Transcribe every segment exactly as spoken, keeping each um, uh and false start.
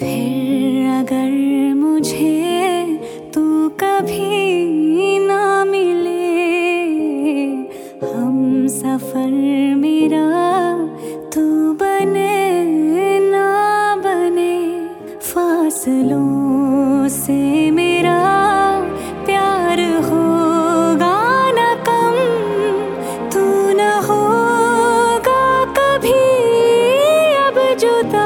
फिर अगर मुझे तू कभी ना मिले, हम सफर मेरा तू बने ना बने, फासलों से मेरा प्यार होगा न कम, तू न होगा कभी अब जुदा।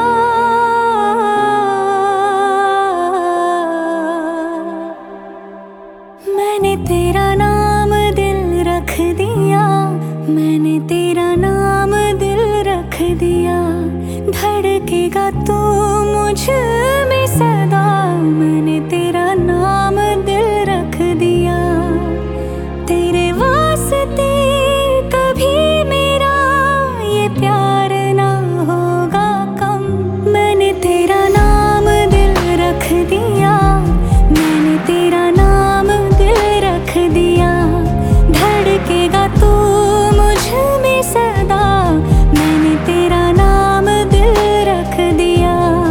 मैंने तेरा नाम दिल रख दिया, मैंने तेरा नाम दिल रख दिया, धड़केगा तू मुझ में सदा, मैंने तेरा नाम दिल रख दिया। तेरे वास्ते कभी मेरा ये प्यार ना होगा कम, मैंने तेरा नाम दिल रख दिया, मैंने तेरा नाम दिल रख दिया, धड़केगा तू मुझ में सदा, मैंने तेरा नाम दिल रख दिया।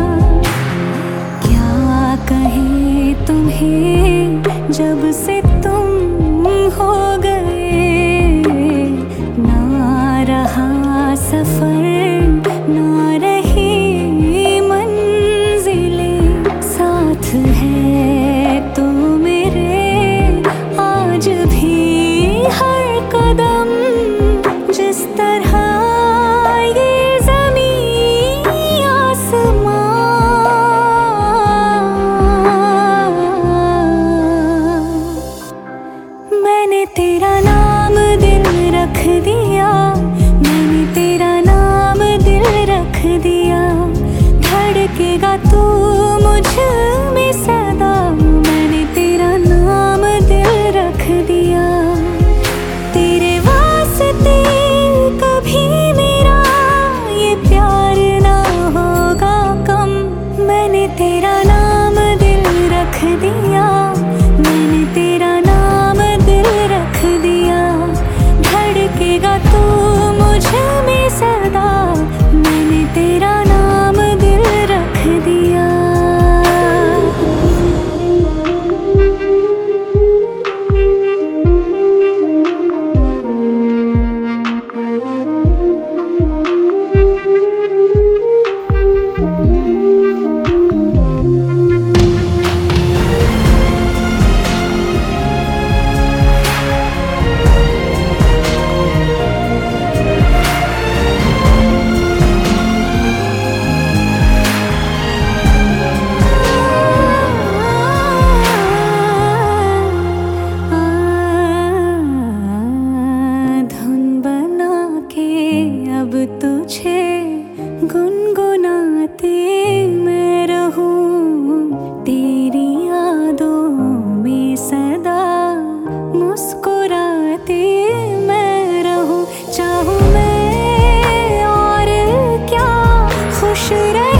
क्या कहे तुम्हें जब से तुम हो गए, ना रहा सफर ना रही मंजिलें, साथ है तू मेरे आज भी हर कदम, जिस तरह ये ज़मीं आसमां। मैंने तेरा नाम दिल रख दिया, मैंने तेरा नाम दिल रख दिया, धड़केगा तू मुझ में सदा, मैंने तेरा नाम दिल रख दिया। तेरे वास्ते कभी मेरा ये प्यार ना होगा कम, मैंने तेरा नाम दिल रख दिया, मैंने तेरा नाम दिल रख दिया, धड़केगा तू मुझ में सदा, मैंने तेरा नाम दिल रख दिया। अब तुझे गुनगुनाती मैं रहूं, तेरी यादों में सदा मुस्कुराती मैं रहूं, चाहूं मैं और क्या खुश रह